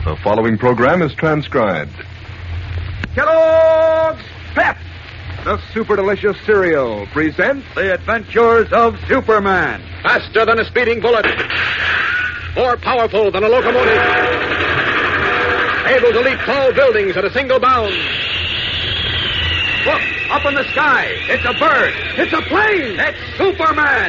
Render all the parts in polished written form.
The following program is transcribed. Kellogg's Pep, the super delicious cereal, presents The Adventures of Superman. Faster than a speeding bullet. More powerful than a locomotive. Able to leap tall buildings at a single bound. Look, up in the sky. It's a bird. It's a plane. It's Superman.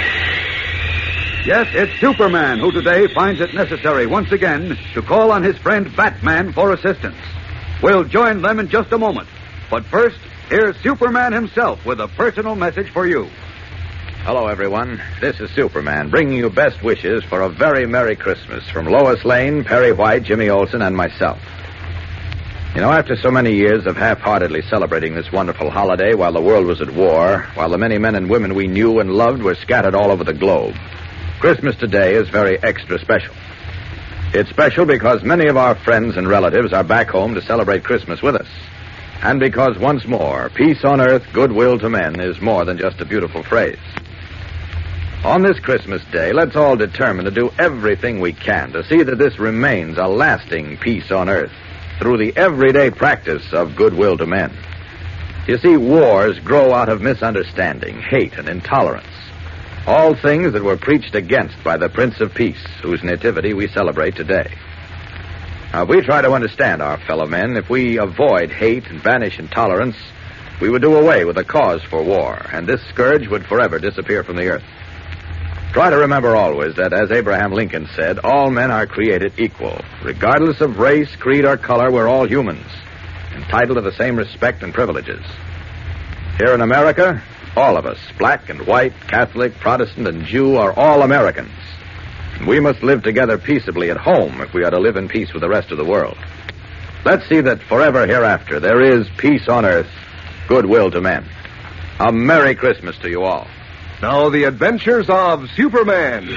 Yes, it's Superman who today finds it necessary once again to call on his friend Batman for assistance. We'll join them in just a moment. But first, here's Superman himself with a personal message for you. Hello, everyone. This is Superman, bringing you best wishes for a very Merry Christmas from Lois Lane, Perry White, Jimmy Olsen, and myself. You know, after so many years of half-heartedly celebrating this wonderful holiday while the world was at war, while the many men and women we knew and loved were scattered all over the globe, Christmas today is very extra special. It's special because many of our friends and relatives are back home to celebrate Christmas with us. And because, once more, peace on earth, goodwill to men is more than just a beautiful phrase. On this Christmas day, let's all determine to do everything we can to see that this remains a lasting peace on earth through the everyday practice of goodwill to men. You see, wars grow out of misunderstanding, hate, and intolerance. All things that were preached against by the Prince of Peace, whose nativity we celebrate today. Now, if we try to understand our fellow men, if we avoid hate and banish intolerance, we would do away with the cause for war, and this scourge would forever disappear from the earth. Try to remember always that, as Abraham Lincoln said, all men are created equal. Regardless of race, creed, or color, we're all humans, entitled to the same respect and privileges. Here in America, all of us, black and white, Catholic, Protestant, and Jew, are all Americans. And we must live together peaceably at home if we are to live in peace with the rest of the world. Let's see that forever hereafter there is peace on earth, goodwill to men. A Merry Christmas to you all. Now, the adventures of Superman.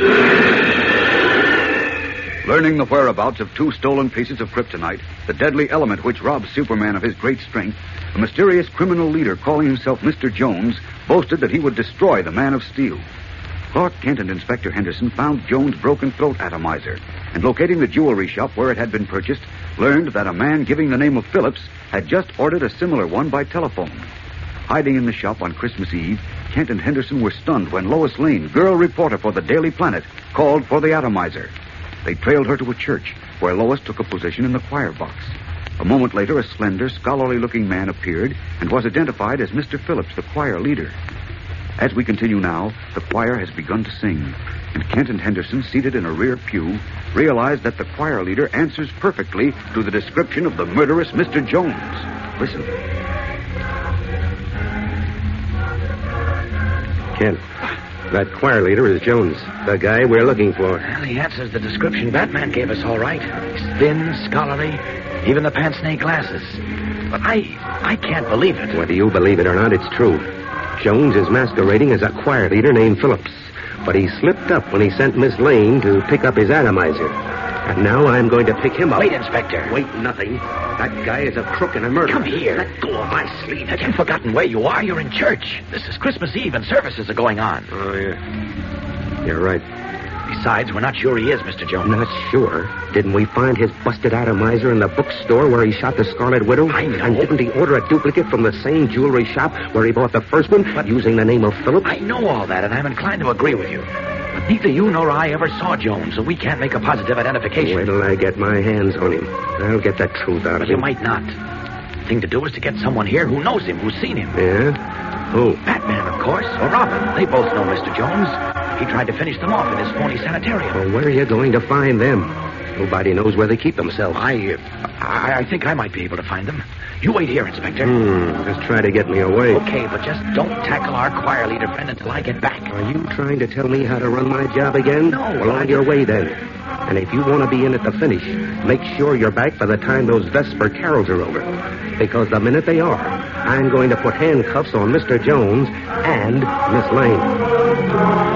Learning the whereabouts of 2 stolen pieces of kryptonite, the deadly element which robs Superman of his great strength, a mysterious criminal leader calling himself Mr. Jones boasted that he would destroy the Man of Steel. Clark Kent and Inspector Henderson found Jones' broken throat atomizer, and locating the jewelry shop where it had been purchased, learned that a man giving the name of Phillips had just ordered a similar one by telephone. Hiding in the shop on Christmas Eve, Kent and Henderson were stunned when Lois Lane, girl reporter for the Daily Planet, called for the atomizer. They trailed her to a church, where Lois took a position in the choir box. A moment later, a slender, scholarly-looking man appeared and was identified as Mr. Phillips, the choir leader. As we continue now, the choir has begun to sing, and Kent and Henderson, seated in a rear pew, realize that the choir leader answers perfectly to the description of the murderous Mr. Jones. Listen. Kent, that choir leader is Jones, the guy we're looking for. Well, he answers the description Batman gave us all right. He's thin, scholarly, even the pince-nez glasses. But I can't believe it. Whether you believe it or not, it's true. Jones is masquerading as a choir leader named Phillips. But he slipped up when he sent Miss Lane to pick up his atomizer. And now I'm going to pick him up. Wait, Inspector. Wait, nothing. That guy is a crook and a murderer. Come here. Let go of my sleeve. Have you forgotten where you are? You're in church. This is Christmas Eve and services are going on. Oh, yeah. You're right. Besides, we're not sure he is, Mr. Jones. Not sure? Didn't we find his busted atomizer in the bookstore where he shot the Scarlet Widow? I know. And didn't he order a duplicate from the same jewelry shop where he bought the first one, using the name of Phillips? I know all that, and I'm inclined to agree with you. But neither you nor I ever saw Jones, so we can't make a positive identification. Wait till I get my hands on him. I'll get the truth out of You him. might not. The thing to do is to get someone here who knows him, who's seen him. Yeah? Who? Batman, of course, or Robin. They both know Mr. Jones. He tried to finish them off in his phony sanitarium. Well, where are you going to find them? Nobody knows where they keep themselves. I think I might be able to find them. You wait here, Inspector. Just try to get me away. Okay, but just don't tackle our choir leader friend until I get back. Are you trying to tell me how to run my job again? No. Well, on your way then. And if you want to be in at the finish, make sure you're back by the time those Vesper carols are over. Because the minute they are, I'm going to put handcuffs on Mr. Jones and Miss Lane.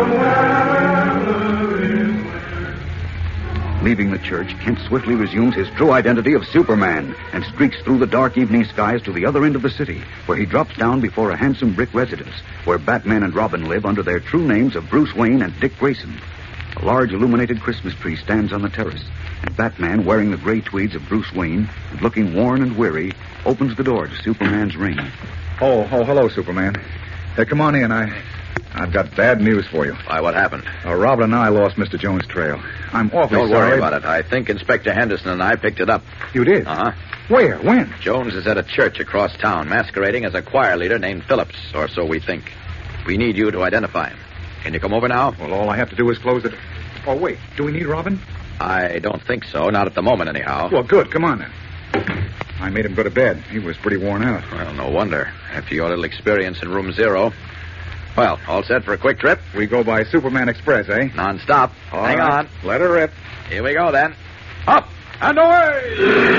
Leaving the church, Kent swiftly resumes his true identity of Superman and streaks through the dark evening skies to the other end of the city, where he drops down before a handsome brick residence where Batman and Robin live under their true names of Bruce Wayne and Dick Grayson. A large illuminated Christmas tree stands on the terrace, Batman, wearing the gray tweeds of Bruce Wayne, and looking worn and weary, opens the door to Superman's ring. Oh, hello, Superman. Come on in. I've got bad news for you. Why, what happened? Robin and I lost Mr. Jones' trail. I'm awfully Don't sorry. worry about it. I think Inspector Henderson and I picked it up. You did? Uh-huh. Where? When? Jones is at a church across town, masquerading as a choir leader named Phillips, or so we think. We need you to identify him. Can you come over now? Well, all I have to do is close it. Oh, wait. Do we need Robin? I don't think so. Not at the moment, anyhow. Well, good. Come on, then. I made him go to bed. He was pretty worn out. Well, no wonder. After your little experience in room 0. Well, all set for a quick trip? We go by Superman Express, eh? Non-stop. All Hang right. on. Let her rip. Here we go, then. Up and away!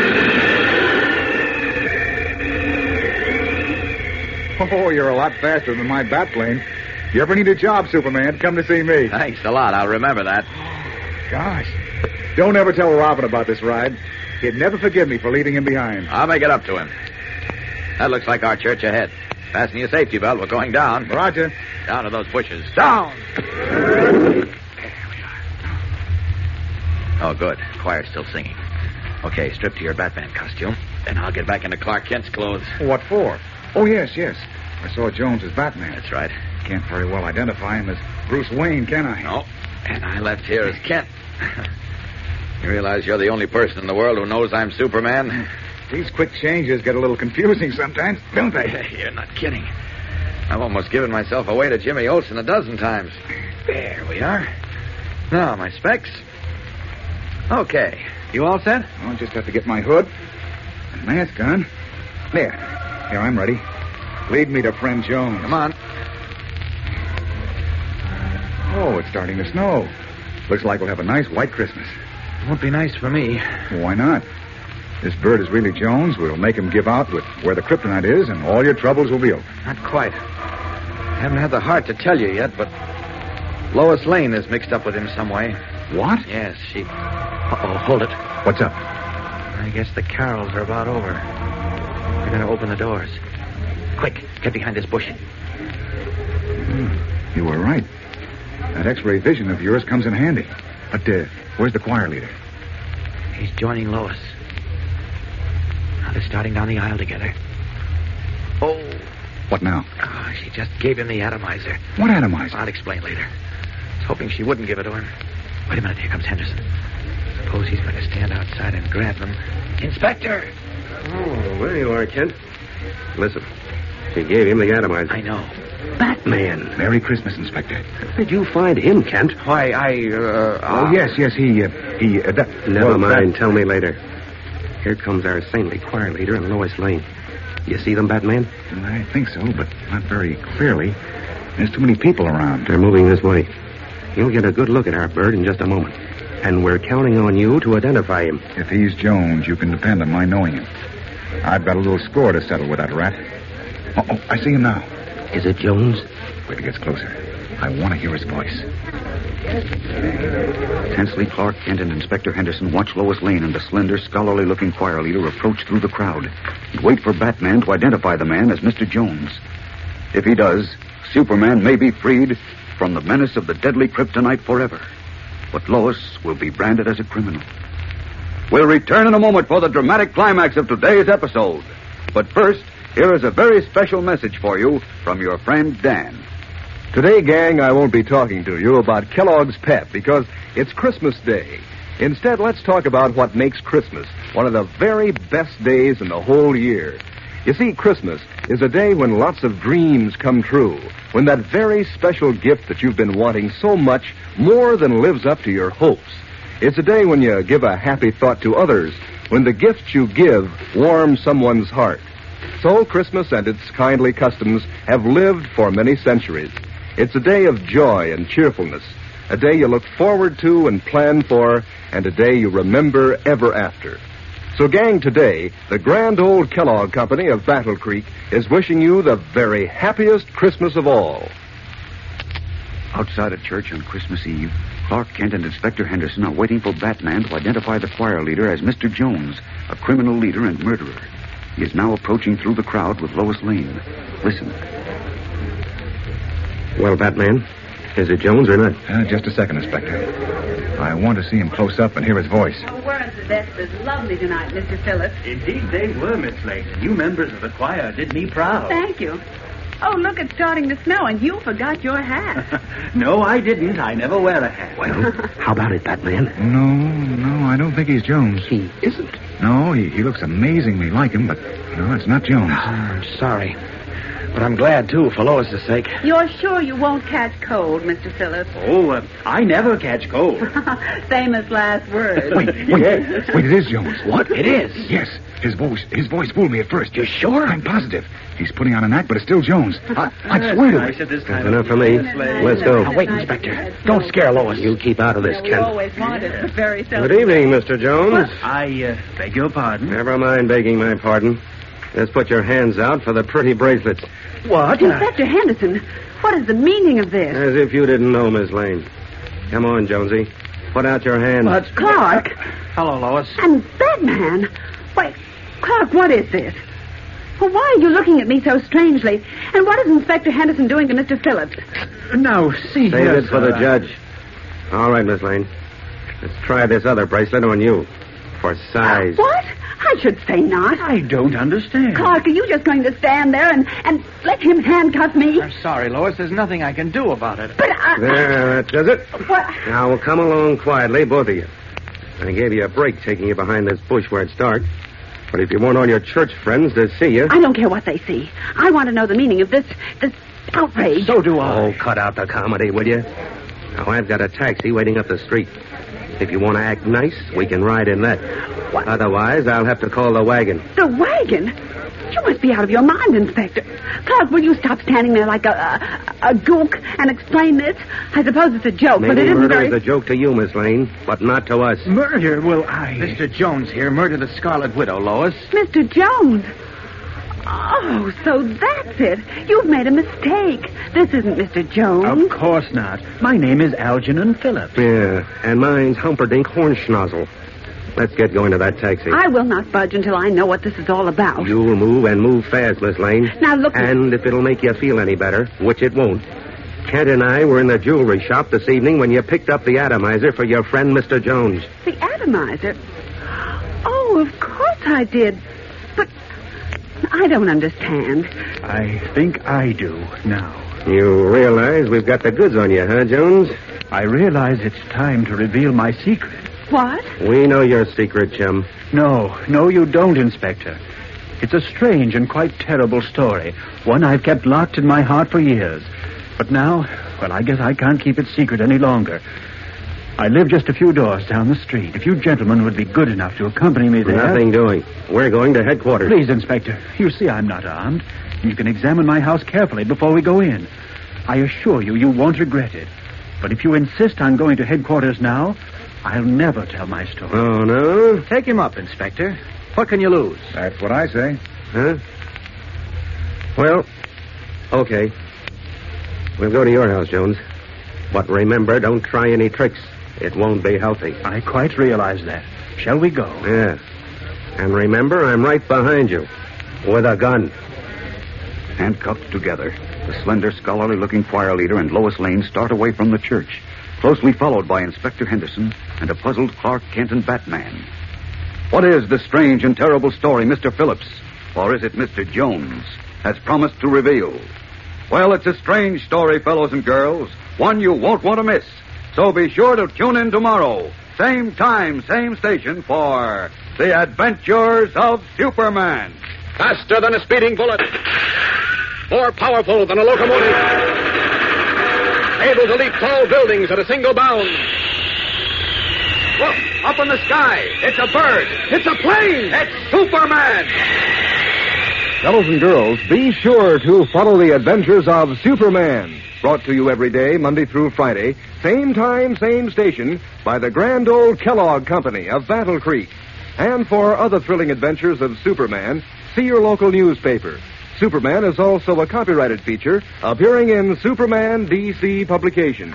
Oh, you're a lot faster than my bat plane. You ever need a job, Superman, come to see me. Thanks a lot. I'll remember that. Gosh. Don't ever tell Robin about this ride. He'd never forgive me for leaving him behind. I'll make it up to him. That looks like our church ahead. Fasten your safety belt. We're going down. Roger. Down to those bushes. Down! Oh, good. Choir's still singing. Okay, strip to your Batman costume. Then I'll get back into Clark Kent's clothes. What for? Oh, yes. I saw Jones as Batman. That's right. Can't very well identify him as Bruce Wayne, can I? No. And I left here as Kent. You realize you're the only person in the world who knows I'm Superman? These quick changes get a little confusing sometimes, don't they? You're not kidding. I've almost given myself away to Jimmy Olsen a dozen times. There we are. Now, my specs. Okay. You all set? I'll just have to get my hood and mask on. There. Here, I'm ready. Lead me to friend Jones. Come on. Oh, it's starting to snow. Looks like we'll have a nice white Christmas. Won't be nice for me. Why not? This bird is really Jones. We'll make him give out with where the kryptonite is, and all your troubles will be over. Not quite. I haven't had the heart to tell you yet, but Lois Lane is mixed up with him some way. What? Yes, she... Uh-oh, hold it. What's up? I guess the carols are about over. They're going to open the doors. Quick, get behind this bush. You were right. That X-ray vision of yours comes in handy. But where's the choir leader? He's joining Lois. Now they're starting down the aisle together. Oh. What now? Oh, she just gave him the atomizer. What atomizer? I'll explain later. I was hoping she wouldn't give it to him. Wait a minute, here comes Henderson. Suppose he's going to stand outside and grab them. Inspector! Oh, there you are, Kent. Listen, she gave him the atomizer. I know. Batman. Merry Christmas, Inspector. How did you find him, Kent? Why, Oh, yes, Never mind. Tell me later. Here comes our saintly choir leader and Lois Lane. You see them, Batman? I think so, but not very clearly. There's too many people around. They're moving this way. You'll get a good look at our bird in just a moment. And we're counting on you to identify him. If he's Jones, you can depend on my knowing him. I've got a little score to settle with that rat. Oh, I see him now. Is it Jones? Wait till he gets closer. I want to hear his voice. Tensely, Clark Kent and Inspector Henderson watch Lois Lane and the slender, scholarly-looking choir leader approach through the crowd and wait for Batman to identify the man as Mr. Jones. If he does, Superman may be freed from the menace of the deadly kryptonite forever. But Lois will be branded as a criminal. We'll return in a moment for the dramatic climax of today's episode. But first, here is a very special message for you from your friend Dan. Today, gang, I won't be talking to you about Kellogg's Pep because it's Christmas Day. Instead, let's talk about what makes Christmas one of the very best days in the whole year. You see, Christmas is a day when lots of dreams come true, when that very special gift that you've been wanting so much more than lives up to your hopes. It's a day when you give a happy thought to others, when the gift you give warms someone's heart. So Christmas and its kindly customs have lived for many centuries. It's a day of joy and cheerfulness, a day you look forward to and plan for, and a day you remember ever after. So, gang, today, the grand old Kellogg Company of Battle Creek is wishing you the very happiest Christmas of all. Outside a church on Christmas Eve, Clark Kent and Inspector Henderson are waiting for Batman to identify the choir leader as Mr. Jones, a criminal leader and murderer. He is now approaching through the crowd with Lois Lane. Listen. Well, Batman, is it Jones or not? Just a second, Inspector. I want to see him close up and hear his voice. Where the Vespers lovely tonight, Mr. Phillips. Indeed they were, Miss Lane. You members of the choir did me proud. Thank you. Oh, look, it's starting to snow, and you forgot your hat. No, I didn't. I never wear a hat. Well, how about it, Batman? No, I don't think he's Jones. He isn't. No, he looks amazingly like him, but no, it's not Jones. I'm sorry. But I'm glad, too, for Lois's sake. You're sure you won't catch cold, Mr. Phillips? Oh, I never catch cold. Famous last words. Wait, it is Jones. What? It is? Yes, his voice fooled me at first. You're sure? I'm positive. He's putting on an act, but it's still Jones. I swear to it. That's enough for me. Let's go. Now, wait, Inspector. Don't scare Lois. You keep out of this, We Kent. always wanted, but very seldom. Good evening, Mr. Jones. I beg your pardon. Never mind begging my pardon. Just put your hands out for the pretty bracelets. What? Inspector Henderson, what is the meaning of this? As if you didn't know, Miss Lane. Come on, Jonesy. Put out your hand. Clark Hello, Lois. and Batman. Wait, Clark, what is this? Well, why are you looking at me so strangely? And what is Inspector Henderson doing to Mr. Phillips? Now, see Save here, it for the sir. judge. All right, Miss Lane. Let's try this other bracelet on you. For size. What? I should say not. I don't understand. Clark, are you just going to stand there and let him handcuff me? I'm sorry, Lois. There's nothing I can do about it. But I... There, that does it. What? Now, we'll come along quietly, both of you. I gave you a break taking you behind this bush where it's dark. But if you want all your church friends to see you... I don't care what they see. I want to know the meaning of this outrage. So do I. Oh, cut out the comedy, will you? Now, I've got a taxi waiting up the street. If you want to act nice, we can ride in that. What? Otherwise, I'll have to call the wagon. The wagon? You must be out of your mind, Inspector. Clark, will you stop standing there like a gook and explain this? I suppose it's a joke, but it Maybe isn't murder very... is a joke to you, Miss Lane, but not to us. Murder? Well, Mr. Jones here murdered the Scarlet Widow, Lois. Mr. Jones. Oh, so that's it. You've made a mistake. This isn't Mr. Jones. Of course not. My name is Algernon Phillips. Yeah, and mine's Humperdinck Hornschnozzle. Let's get going to that taxi. I will not budge until I know what this is all about. You'll move and move fast, Miss Lane. Now, look... And if it'll make you feel any better, which it won't, Kent and I were in the jewelry shop this evening when you picked up the atomizer for your friend, Mr. Jones. The atomizer? Oh, of course I did. But I don't understand. I think I do now. You realize we've got the goods on you, huh, Jones? I realize it's time to reveal my secret. What? We know your secret, chum. No, you don't, Inspector. It's a strange and quite terrible story, one I've kept locked in my heart for years. But now, well, I guess I can't keep it secret any longer. I live just a few doors down the street. If you gentlemen would be good enough to accompany me there... Nothing doing. We're going to headquarters. Please, Inspector. You see I'm not armed. You can examine my house carefully before we go in. I assure you, you won't regret it. But if you insist on going to headquarters now, I'll never tell my story. Oh, no? Take him up, Inspector. What can you lose? That's what I say. Huh? Well, okay. We'll go to your house, Jones. But remember, don't try any tricks. It won't be healthy. I quite realize that. Shall we go? Yeah. And remember, I'm right behind you. With a gun. Handcuffed together, the slender, scholarly-looking choir leader and Lois Lane start away from the church, closely followed by Inspector Henderson and a puzzled Clark Kent and Batman. What is the strange and terrible story Mr. Phillips, or is it Mr. Jones, has promised to reveal? Well, it's a strange story, fellows and girls, one you won't want to miss. So be sure to tune in tomorrow, same time, same station, for The Adventures of Superman. Faster than a speeding bullet. More powerful than a locomotive. Able to leap tall buildings at a single bound. Look, up in the sky. It's a bird. It's a plane. It's Superman. Fellows and girls, be sure to follow the adventures of Superman. Brought to you every day, Monday through Friday, same time, same station, by the grand old Kellogg Company of Battle Creek. And for other thrilling adventures of Superman, see your local newspaper. Superman is also a copyrighted feature appearing in Superman DC publication.